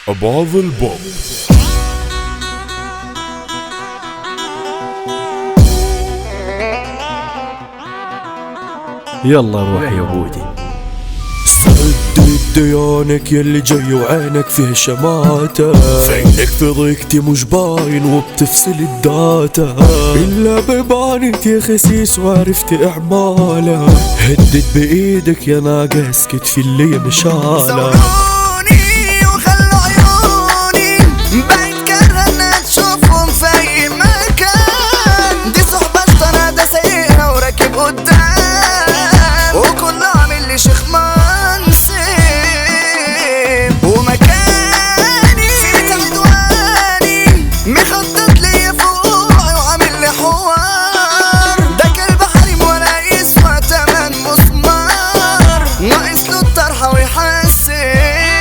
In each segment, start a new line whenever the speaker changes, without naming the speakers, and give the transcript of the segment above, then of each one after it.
أبعض البوب.
يلا روح يا بودي.
سدد ديانك يلي جاي وعينك فيه شماتة، فينك في ضيقتي مش باين وبتفصل الداتا، إلا ببانت يا خسيس وعرفت إعمالها، هدد بإيدك يا ناقص كتفي اللي مشالة.
وخلوا عيوني بعيد كرهنا تشوفهم في أي مكان، دي صحبة اشترى ده سايقها وراكب قدام، وكله عامل لي شيخ منصب، ومكاني في عدواني مخطط لي فوقي وعامل لي حوار، ده كلب حريم ولا يسوى تمن مسمار، ناقص له الطرحة ويحسن.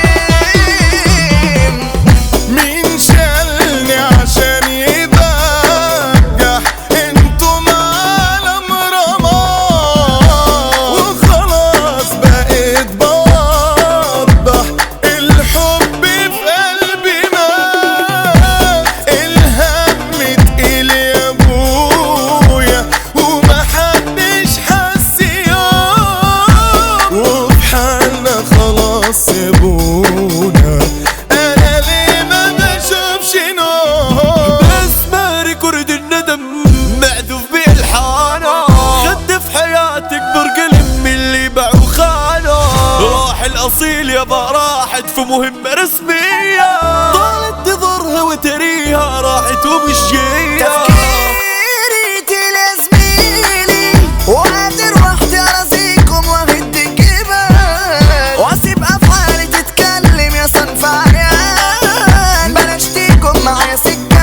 سيبونا انا ليه ما بشوفش نور،
بسمع ريكورد الندم معذوف بالحانة، خد في حياتك برقلم من اللي باع وخانه، راح الاصيل يابا راحت في مهمة رسمية، طالت تضرها وتريها راحت ومش جاية.
تفكيري تلازميلي وقادر وحدي ارازيكم واهد الجبال، واسيب افعالي تتكلم يا صنف عيال، بلاش تيكم معايا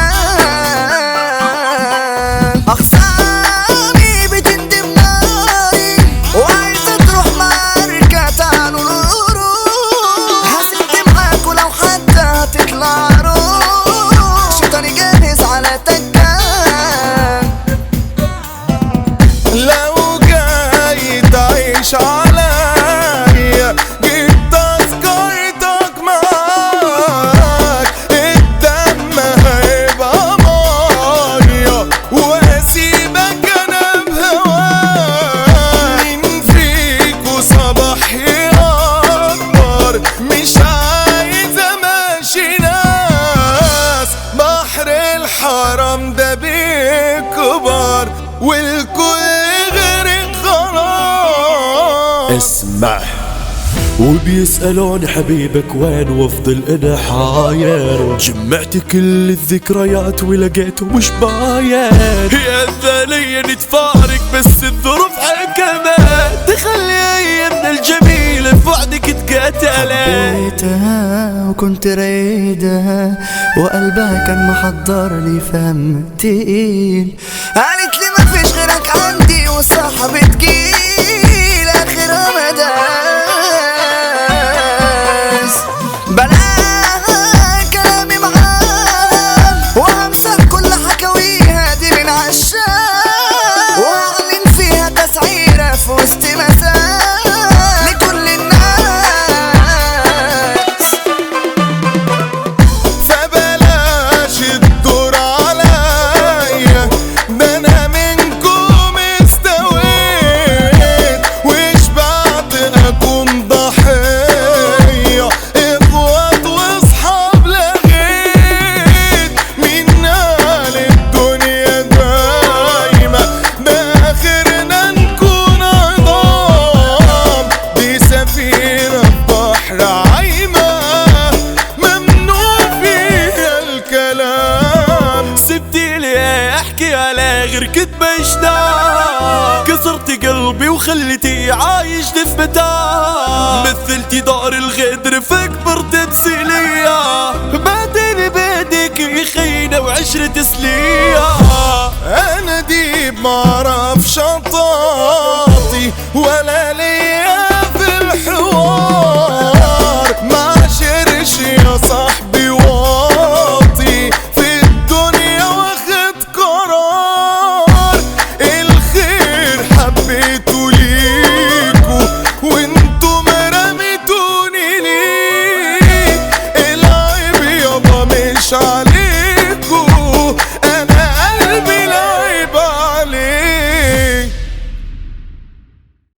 سكان، اخصامي بتندم ناري وعايزة تروح معركة، تعالوا نروح هسد معاكوا لو حتى هتطلع روح، شيطاني جاهز على تكان،
لو جاي تعيش عليا جيب تذكرتك معاك، الدم هيبقى مية واسيبك انا بهواك، مين فيكو صباح يقدر مش عايز امشي ناس، بحر الحرام ده بيكبر والكل غير خلاص.
اسمع
وبيسألون حبيبك وين وافضل انا حاير، جمعت كل الذكريات ولقيته مش باين،
يا الثانية نتفارق بس الظروف حكمت تخلي ايامنا الجميلة في بعدك تقاتلت.
حبيتها وكنت رايدها وقلبها كان محضر لي فم تقيل، قالت لي ما فيش غيرك عندي والصحة بتجيل اخرها مداس، بلاها كلامي معاها وهمسح كل حكاويها دي من عشاق، واعلن فيها تسعيرة في وسط مساء لكل الناس،
فبلاش الدور عليا ده انا منكم استويت وشبعت اكون ضحية، اخوات واصحاب لغيت من قال الدنيا دايما، ده اخرنا نكون عظام، دي سفينة بحر عايمة ممنوع فيها الكلام.
سبتي لي احكي على غير كتب اشتاق، كسرتي قلبي وخليتي عايش دفبتاه، مثلتي دار الغدر في اكبر تمثيلية، بعدين بيدك خينة وعشرة سلية،
انا ديب معرف شطاطي ولا ليا في الحوار، ما عشرش يا صاحبي